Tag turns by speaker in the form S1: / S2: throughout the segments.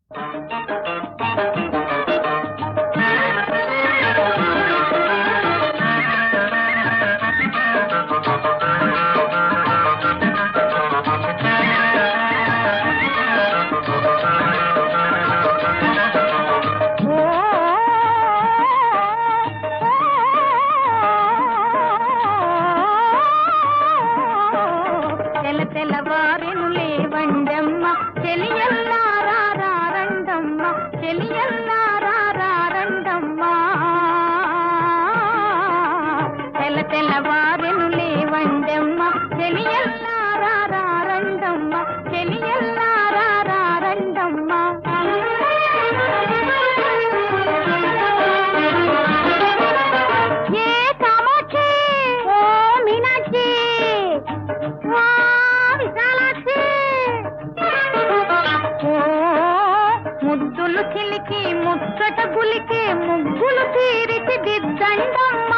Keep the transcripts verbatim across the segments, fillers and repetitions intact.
S1: తెల్లవారెనులే వండమ్మ చెలియల్లారండమ్మ చెలియల్లారండమ్మ తెల్ల తెల్లవారెనులే వండమ్మ చెలియల్లారండమ్మ చెలియల్లారండమ్మ ఏ కామాక్షి ఓ మీనాక్షి వా ముద్దులు చిలికి ముచ్చట గులికి ముగ్గులు తీరిచి దిద్దండమ్మా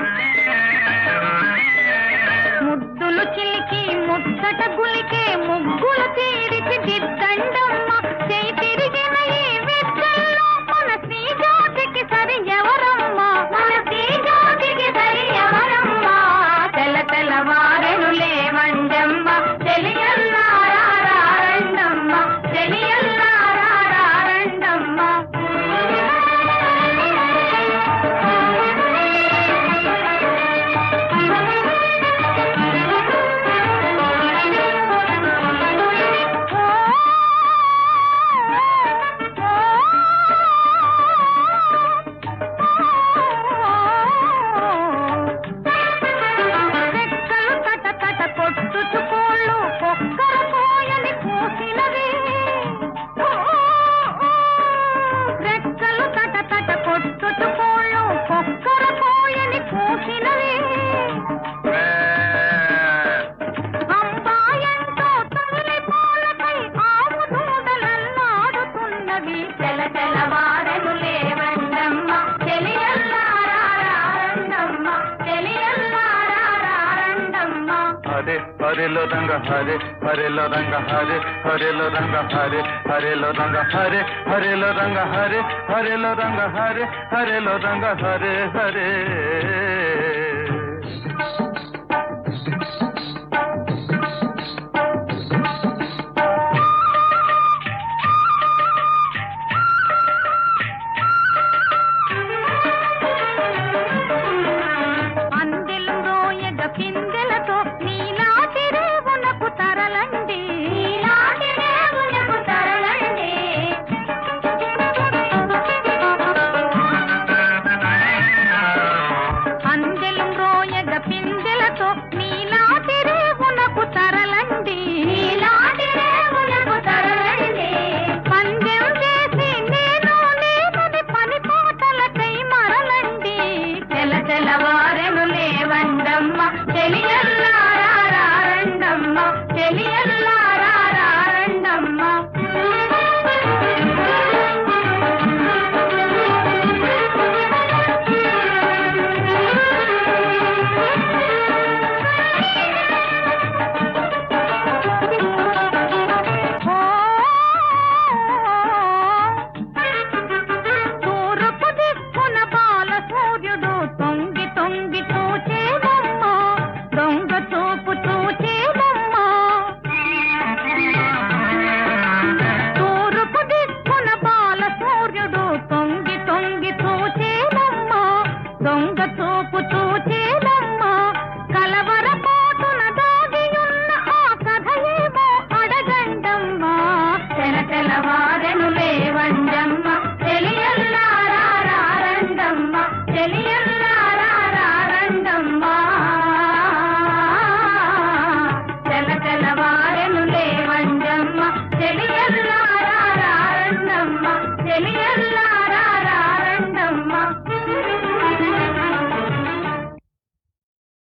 S1: ముద్దులు చిలికి ముచ్చట గులికి ముగ్గులు తీరిచి దిద్దండమ్మా చేయి తిరిగిన ఈ విద్యల్లో మన శ్రీ జ్యోతికి సరి ఎవరమ్మా మన శ్రీ జ్యోతికి సరి ఎవరమ్మా తెల్ల తెల్లవారెను లేవండమ్మ చెలియల్లారండమ్మ చెలియల్లారండమ్మ
S2: హరే హరేలో రంగ హరే హరేలో రంగ హరే హరేలో రంగ హరే హరేలో రంగ హరే హరేలో రంగ హరే హరేలో రంగ హరే హరేలో రంగ హరే హరే